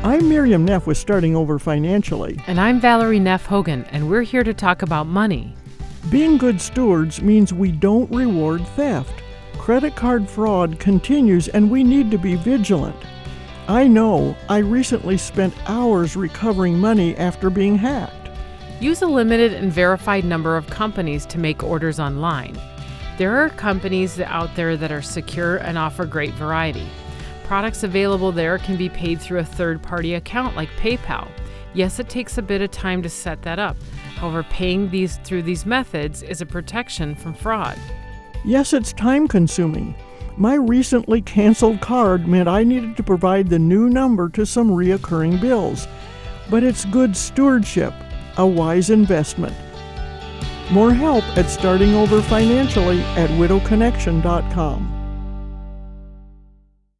I'm Miriam Neff with Starting Over Financially. And I'm Valerie Neff Hogan, and we're here to talk about money. Being good stewards means we don't reward theft. Credit card fraud continues and we need to be vigilant. I know I recently spent hours recovering money after being hacked. Use a limited and verified number of companies to make orders online. There are companies out there that are secure and offer great variety. Products available there can be paid through a third-party account like PayPal. Yes, it takes a bit of time to set that up. However, paying through these methods is a protection from fraud. Yes, it's time-consuming. My recently canceled card meant I needed to provide the new number to some reoccurring bills. But it's good stewardship, a wise investment. More help at Starting Over Financially at widowconnection.com.